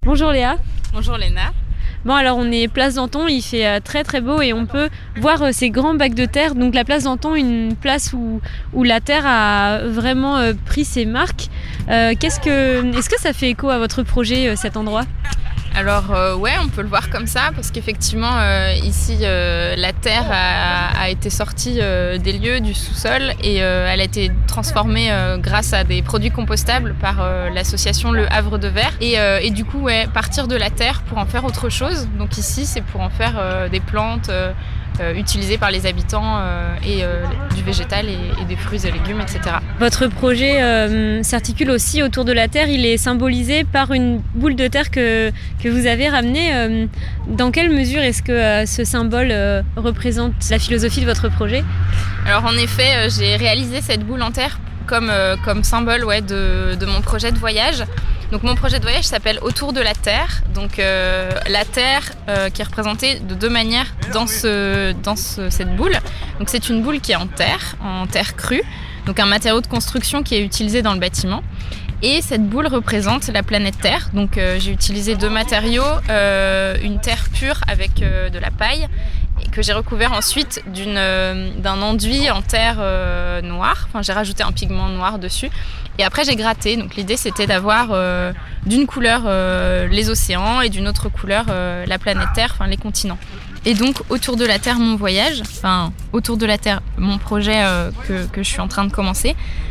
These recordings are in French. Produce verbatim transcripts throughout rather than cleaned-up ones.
Bonjour Léa. Bonjour Léna. Bon alors on est place Danton, il fait euh, très très beau et on peut voir euh, ces grands bacs de terre. Donc la place Danton, une place où, où la terre a vraiment euh, pris ses marques. Euh, qu'est-ce que, est-ce que ça fait écho à votre projet, euh, cet endroit ? Alors euh, ouais, on peut le voir comme ça parce qu'effectivement euh, ici euh, la terre a, a été sortie euh, des lieux du sous-sol et euh, elle a été transformée euh, grâce à des produits compostables par euh, l'association Le Havre de Verre et, euh, et du coup ouais, partir de la terre pour en faire autre chose. Donc ici c'est pour en faire euh, des plantes euh, euh, utilisées par les habitants euh, et euh, du végétal et, et des fruits et légumes, et cetera. Votre projet euh, s'articule aussi autour de la terre, il est symbolisé par une boule de terre que, que vous avez ramenée. Dans quelle mesure est-ce que euh, ce symbole euh, représente la philosophie de votre projet ? Alors en effet, euh, j'ai réalisé cette boule en terre comme, euh, comme symbole ouais, de, de mon projet de voyage. Donc mon projet de voyage s'appelle Autour de la Terre. Donc euh, la Terre euh, qui est représentée de deux manières dans, ce, dans ce, cette boule. Donc c'est une boule qui est en terre, en terre crue, donc un matériau de construction qui est utilisé dans le bâtiment. Et cette boule représente la planète Terre. Donc euh, j'ai utilisé deux matériaux, euh, une terre pure avec euh, de la paille et que j'ai recouvert ensuite d'une, euh, d'un enduit en terre euh, noire. Enfin j'ai rajouté un pigment noir dessus. Et après j'ai gratté. Donc l'idée c'était d'avoir euh, d'une couleur euh, les océans et d'une autre couleur euh, la planète Terre, enfin les continents. Et donc autour de la Terre mon voyage, enfin autour de la Terre mon projet euh, que, que je suis en train de commencer.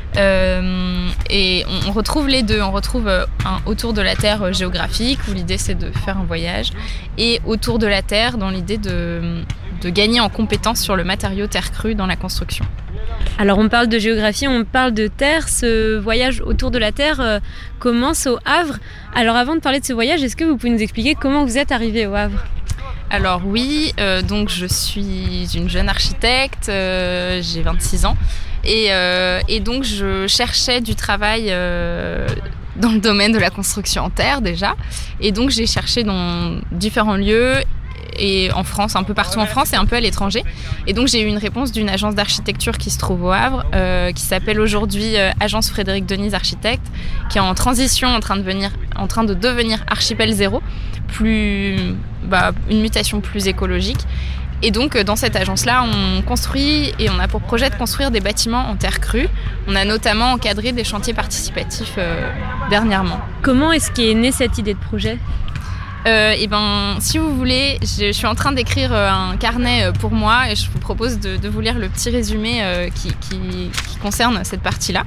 Euh, et on, on retrouve les deux, on retrouve euh, un autour de la Terre euh, géographique où l'idée c'est de faire un voyage et autour de la Terre dans l'idée de, de gagner en compétences sur le matériau terre crue dans la construction. Alors on parle de géographie, on parle de terre, ce voyage autour de la Terre euh, commence au Havre. Alors avant de parler de ce voyage, est-ce que vous pouvez nous expliquer comment vous êtes arrivé au Havre ? Alors oui, euh, donc je suis une jeune architecte, euh, j'ai vingt-six ans et, euh, et donc je cherchais du travail euh, dans le domaine de la construction en terre déjà et donc j'ai cherché dans différents lieux et en France, un peu partout en France et un peu à l'étranger. Et donc j'ai eu une réponse d'une agence d'architecture qui se trouve au Havre, euh, qui s'appelle aujourd'hui euh, Agence Frédéric Denise Architecte, qui est en transition, en train de, venir, en train de devenir Archipel Zéro, plus, bah, une mutation plus écologique. Et donc dans cette agence-là, on construit et on a pour projet de construire des bâtiments en terre crue. On a notamment encadré des chantiers participatifs euh, dernièrement. Comment est-ce qu'est née cette idée de projet ? Euh, et ben, si vous voulez, je, je suis en train d'écrire euh, un carnet euh, pour moi et je vous propose de, de vous lire le petit résumé euh, qui, qui, qui concerne cette partie-là.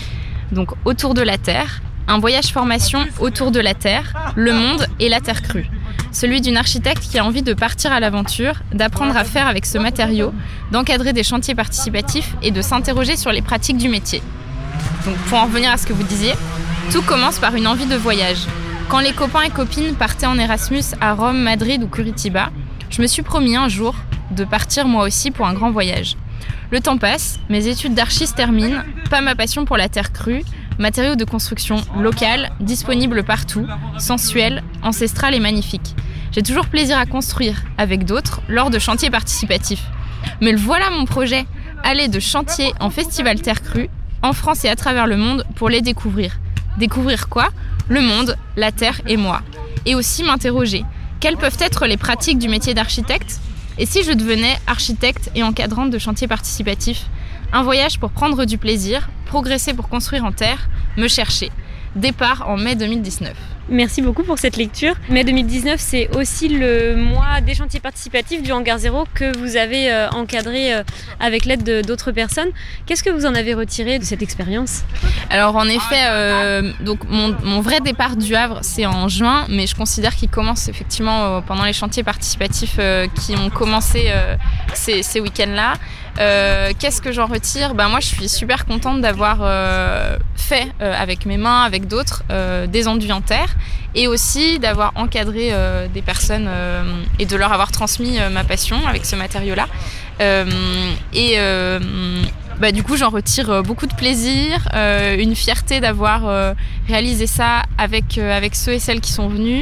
Donc, autour de la Terre, un voyage formation autour de la Terre, le monde et la terre crue. Celui d'une architecte qui a envie de partir à l'aventure, d'apprendre à faire avec ce matériau, d'encadrer des chantiers participatifs et de s'interroger sur les pratiques du métier. Donc, pour en revenir à ce que vous disiez, tout commence par une envie de voyage. Quand les copains et copines partaient en Erasmus à Rome, Madrid ou Curitiba, je me suis promis un jour de partir moi aussi pour un grand voyage. Le temps passe, mes études d'archi se terminent, pas ma passion pour la terre crue, matériaux de construction local, disponibles partout, sensuel, ancestral et magnifique. J'ai toujours plaisir à construire, avec d'autres, lors de chantiers participatifs. Mais le voilà mon projet, aller de chantier en festival terre crue, en France et à travers le monde pour les découvrir. Découvrir quoi ? Le monde, la terre et moi. Et aussi m'interroger, quelles peuvent être les pratiques du métier d'architecte ? Et si je devenais architecte et encadrante de chantiers participatifs ? Un voyage pour prendre du plaisir, progresser pour construire en terre, me chercher. Départ en mai deux mille dix-neuf. Merci beaucoup pour cette lecture. Mai deux mille dix-neuf, c'est aussi le mois des chantiers participatifs du Hangar Zéro que vous avez euh, encadré euh, avec l'aide de, d'autres personnes. Qu'est-ce que vous en avez retiré de cette expérience ? Alors en effet, euh, donc mon, mon vrai départ du Havre, c'est en juin, mais je considère qu'il commence effectivement euh, pendant les chantiers participatifs euh, qui ont commencé euh, ces, ces week-ends-là. Euh, qu'est-ce que j'en retire ? Ben moi, je suis super contente d'avoir euh, fait euh, avec mes mains, avec d'autres, euh, des enduits en terre et aussi d'avoir encadré euh, des personnes euh, et de leur avoir transmis euh, ma passion avec ce matériau-là. Euh, et euh, bah, du coup, j'en retire beaucoup de plaisir, euh, une fierté d'avoir euh, réalisé ça avec, euh, avec ceux et celles qui sont venus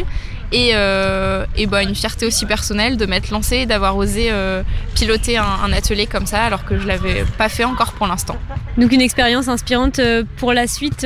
Et, euh, et bah, une fierté aussi personnelle de m'être lancée, d'avoir osé euh, piloter un, un atelier comme ça alors que je ne l'avais pas fait encore pour l'instant. Donc une expérience inspirante pour la suite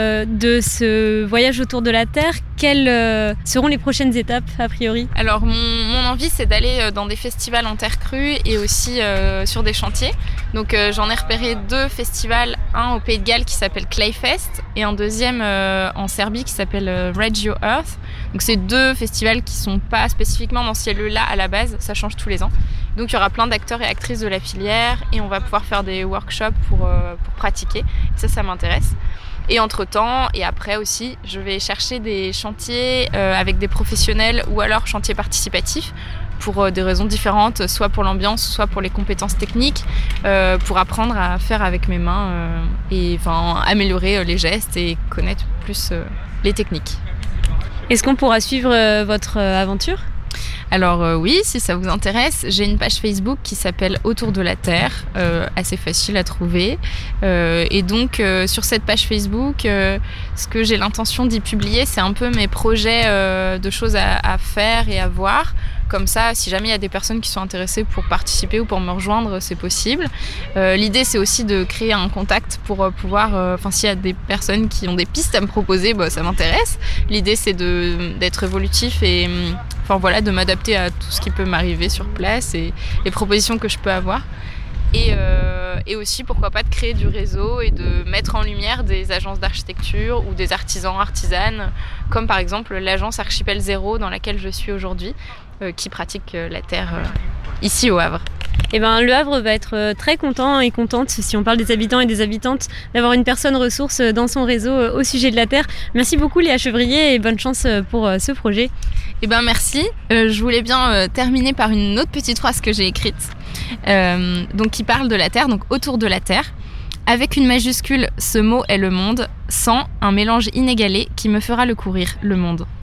de ce voyage autour de la Terre. Quelles seront les prochaines étapes a priori ? Alors mon, mon envie c'est d'aller dans des festivals en terre crue et aussi euh, sur des chantiers. Donc euh, j'en ai repéré deux festivals, un au Pays de Galles qui s'appelle Clayfest et un deuxième euh, en Serbie qui s'appelle euh, Radio Earth. Donc c'est deux festivals qui sont pas spécifiquement dans ce lieu-là à la base, ça change tous les ans. Donc il y aura plein d'acteurs et actrices de la filière et on va pouvoir faire des workshops pour, euh, pour pratiquer. Et ça, ça m'intéresse. Et entre-temps, et après aussi, je vais chercher des chantiers euh, avec des professionnels ou alors chantiers participatifs pour euh, des raisons différentes, soit pour l'ambiance, soit pour les compétences techniques, euh, pour apprendre à faire avec mes mains euh, et enfin, améliorer euh, les gestes et connaître plus euh, les techniques. Est-ce qu'on pourra suivre euh, votre euh, aventure ? Alors euh, oui, si ça vous intéresse, j'ai une page Facebook qui s'appelle Autour de la Terre, euh, assez facile à trouver. Euh, et donc euh, sur cette page Facebook, euh, ce que j'ai l'intention d'y publier, c'est un peu mes projets euh, de choses à, à faire et à voir. Comme ça, si jamais il y a des personnes qui sont intéressées pour participer ou pour me rejoindre, c'est possible. Euh, l'idée, c'est aussi de créer un contact pour euh, pouvoir... Enfin, euh, s'il y a des personnes qui ont des pistes à me proposer, bah, ça m'intéresse. L'idée, c'est de, d'être évolutif et enfin, voilà, de m'adapter à tout ce qui peut m'arriver sur place et les propositions que je peux avoir. Et, euh, et aussi, pourquoi pas, de créer du réseau et de mettre en lumière des agences d'architecture ou des artisans, artisanes, comme par exemple l'agence Archipel Zéro dans laquelle je suis aujourd'hui, euh, qui pratique euh, la terre euh, ici au Havre. Eh ben, le Havre va être très content et contente, si on parle des habitants et des habitantes, d'avoir une personne ressource dans son réseau au sujet de la Terre. Merci beaucoup Léa Chevrier et bonne chance pour ce projet. Eh ben, merci. Euh, je voulais bien euh, terminer par une autre petite phrase que j'ai écrite, euh, donc qui parle de la Terre, donc autour de la Terre. Avec une majuscule, ce mot est le monde, sans un mélange inégalé qui me fera le courir, le monde.